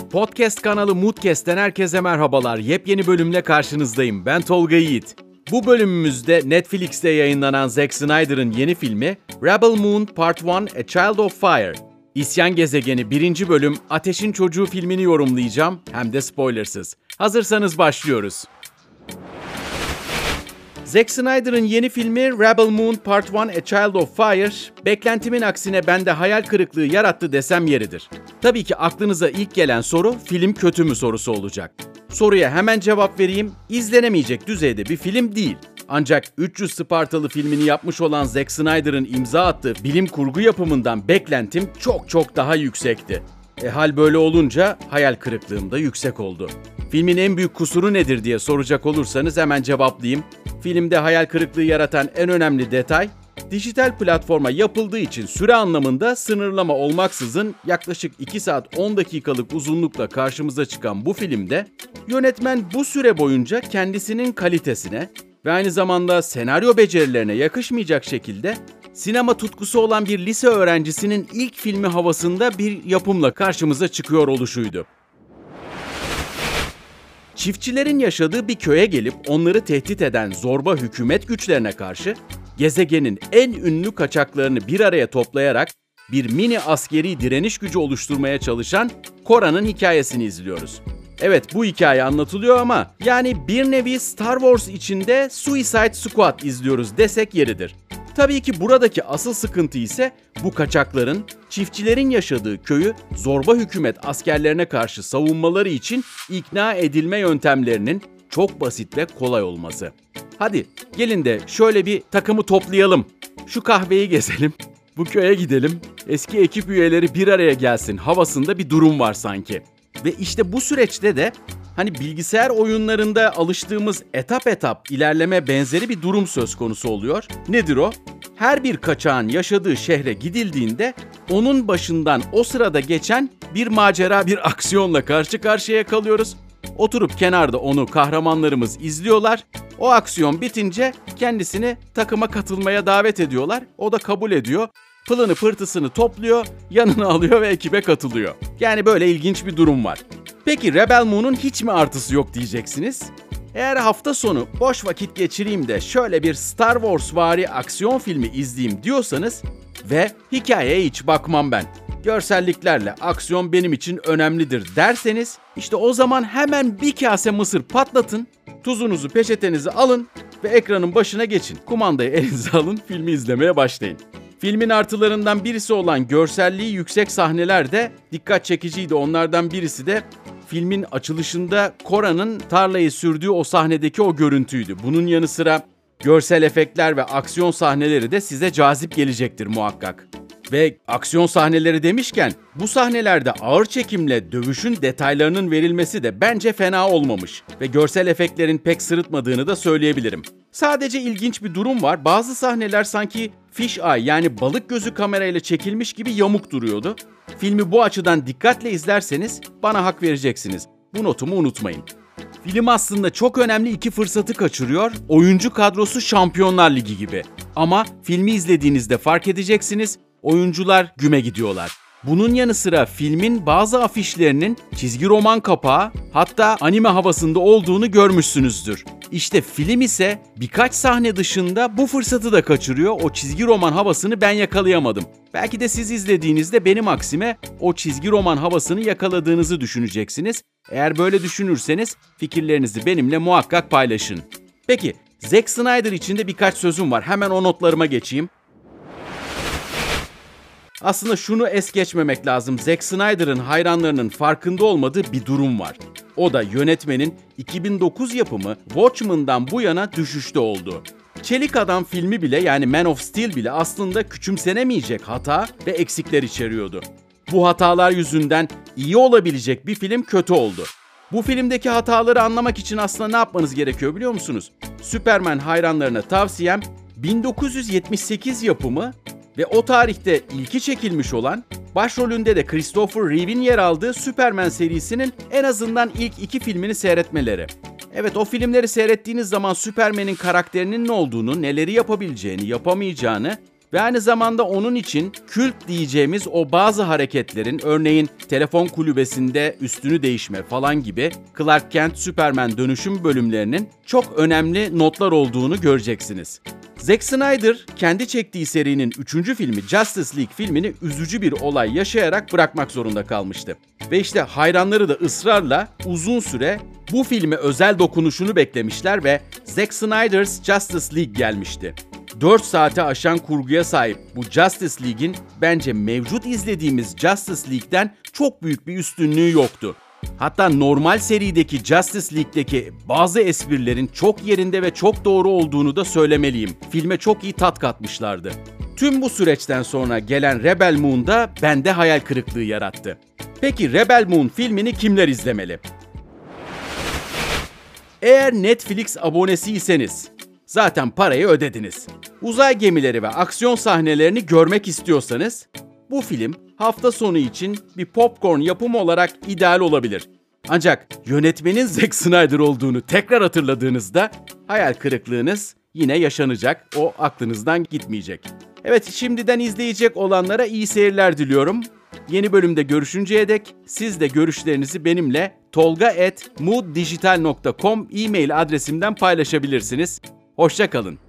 Podcast kanalı Moodcast'ten herkese merhabalar. Yepyeni bölümle karşınızdayım. Ben Tolga Yiğit. Bu bölümümüzde Netflix'te yayınlanan Zack Snyder'ın yeni filmi Rebel Moon Part 1: A Child of Fire. İsyan Gezegeni 1. bölüm Ateşin Çocuğu filmini yorumlayacağım, hem de spoilersız. Hazırsanız başlıyoruz. Zack Snyder'ın yeni filmi Rebel Moon Part 1: A Child of Fire, beklentimin aksine bende hayal kırıklığı yarattı desem yeridir. Tabii ki aklınıza ilk gelen soru film kötü mü sorusu olacak. Soruya hemen cevap vereyim, izlenemeyecek düzeyde bir film değil. Ancak 300 Spartalı filmini yapmış olan Zack Snyder'ın imza attığı bilim kurgu yapımından beklentim çok daha yüksekti. Hal böyle olunca hayal kırıklığım da yüksek oldu. Filmin en büyük kusuru nedir diye soracak olursanız hemen cevaplayayım. Filmde hayal kırıklığı yaratan en önemli detay, dijital platforma yapıldığı için süre anlamında sınırlama olmaksızın yaklaşık 2 saat 10 dakikalık uzunlukla karşımıza çıkan bu filmde yönetmen bu süre boyunca kendisinin kalitesine ve aynı zamanda senaryo becerilerine yakışmayacak şekilde sinema tutkusu olan bir lise öğrencisinin ilk filmi havasında bir yapımla karşımıza çıkıyor oluşuydu. Çiftçilerin yaşadığı bir köye gelip onları tehdit eden zorba hükümet güçlerine karşı gezegenin en ünlü kaçaklarını bir araya toplayarak bir mini askeri direniş gücü oluşturmaya çalışan Kora'nın hikayesini izliyoruz. Evet, bu hikaye anlatılıyor ama yani bir nevi Star Wars içinde Suicide Squad izliyoruz desek yeridir. Tabii ki buradaki asıl sıkıntı ise bu kaçakların çiftçilerin yaşadığı köyü zorba hükümet askerlerine karşı savunmaları için ikna edilme yöntemlerinin çok basit ve kolay olması. Hadi gelin de şöyle bir takımı toplayalım. Şu kahveyi gezelim, bu köye gidelim, eski ekip üyeleri bir araya gelsin havasında bir durum var sanki. Ve işte bu süreçte de hani bilgisayar oyunlarında alıştığımız etap ilerleme benzeri bir durum söz konusu oluyor. Nedir o? Her bir kaçağın yaşadığı şehre gidildiğinde onun başından o sırada geçen bir macera, bir aksiyonla karşı karşıya kalıyoruz. Oturup kenarda onu kahramanlarımız izliyorlar. O aksiyon bitince kendisini takıma katılmaya davet ediyorlar. O da kabul ediyor. Pılını pırtısını topluyor, yanına alıyor ve ekibe katılıyor. Yani böyle ilginç bir durum var. Peki Rebel Moon'un hiç mi artısı yok diyeceksiniz? Eğer hafta sonu boş vakit geçireyim de şöyle bir Star Wars vari aksiyon filmi izleyeyim diyorsanız ve hikayeye hiç bakmam ben, görselliklerle aksiyon benim için önemlidir derseniz işte o zaman hemen bir kase mısır patlatın, tuzunuzu peçetenizi alın ve ekranın başına geçin. Kumandayı elinize alın, filmi izlemeye başlayın. Filmin artılarından birisi olan görselliği yüksek sahneler de dikkat çekiciydi. Onlardan birisi de filmin açılışında Kora'nın tarlayı sürdüğü o sahnedeki o görüntüydü. Bunun yanı sıra görsel efektler ve aksiyon sahneleri de size cazip gelecektir muhakkak. Ve aksiyon sahneleri demişken bu sahnelerde ağır çekimle dövüşün detaylarının verilmesi de bence fena olmamış ve görsel efektlerin pek sırıtmadığını da söyleyebilirim. Sadece ilginç bir durum var. Bazı sahneler sanki fish eye yani balık gözü kamerayla çekilmiş gibi yamuk duruyordu. Filmi bu açıdan dikkatle izlerseniz bana hak vereceksiniz. Bu notumu unutmayın. Film aslında çok önemli iki fırsatı kaçırıyor. Oyuncu kadrosu Şampiyonlar Ligi gibi. Ama filmi izlediğinizde fark edeceksiniz, oyuncular güme gidiyorlar. Bunun yanı sıra filmin bazı afişlerinin çizgi roman kapağı, hatta anime havasında olduğunu görmüşsünüzdür. İşte film ise birkaç sahne dışında bu fırsatı da kaçırıyor. O çizgi roman havasını ben yakalayamadım. Belki de siz izlediğinizde benim aksime o çizgi roman havasını yakaladığınızı düşüneceksiniz. Eğer böyle düşünürseniz fikirlerinizi benimle muhakkak paylaşın. Peki, Zack Snyder için de birkaç sözüm var. Hemen o notlarıma geçeyim. Aslında şunu es geçmemek lazım. Zack Snyder'ın hayranlarının farkında olmadığı bir durum var. O da yönetmenin 2009 yapımı Watchmen'dan bu yana düşüşte olduğu. Çelik Adam filmi bile, yani Man of Steel bile aslında küçümsenemeyecek hata ve eksikler içeriyordu. Bu hatalar yüzünden iyi olabilecek bir film kötü oldu. Bu filmdeki hataları anlamak için aslında ne yapmanız gerekiyor biliyor musunuz? Superman hayranlarına tavsiyem 1978 yapımı ve o tarihte ilki çekilmiş olan, başrolünde de Christopher Reeve'in yer aldığı Superman serisinin en azından ilk 2 filmini seyretmeleri. Evet, o filmleri seyrettiğiniz zaman Superman'in karakterinin ne olduğunu, neleri yapabileceğini, yapamayacağını Ve aynı zamanda onun için kült diyeceğimiz o bazı hareketlerin, örneğin telefon kulübesinde üstünü değişme falan gibi Clark Kent Superman dönüşüm bölümlerinin çok önemli notlar olduğunu göreceksiniz. Zack Snyder kendi çektiği serinin 3. filmi Justice League filmini üzücü bir olay yaşayarak bırakmak zorunda kalmıştı. Ve işte hayranları da ısrarla uzun süre bu filme özel dokunuşunu beklemişler ve Zack Snyder's Justice League gelmişti. 4 saate aşan kurguya sahip bu Justice League'in bence mevcut izlediğimiz Justice League'den çok büyük bir üstünlüğü yoktu. Hatta normal serideki Justice League'deki bazı esprilerin çok yerinde ve çok doğru olduğunu da söylemeliyim. Filme çok iyi tat katmışlardı. Tüm bu süreçten sonra gelen Rebel Moon da bende hayal kırıklığı yarattı. Peki Rebel Moon filmini kimler izlemeli? Eğer Netflix abonesiyseniz, zaten parayı ödediniz. Uzay gemileri ve aksiyon sahnelerini görmek istiyorsanız, bu film hafta sonu için bir popcorn yapımı olarak ideal olabilir. Ancak yönetmenin Zack Snyder olduğunu tekrar hatırladığınızda hayal kırıklığınız yine yaşanacak, o aklınızdan gitmeyecek. Evet, şimdiden izleyecek olanlara iyi seyirler diliyorum. Yeni bölümde görüşünceye dek siz de görüşlerinizi benimle tolga@mooddigital.com e-mail adresimden paylaşabilirsiniz. Hoşça kalın.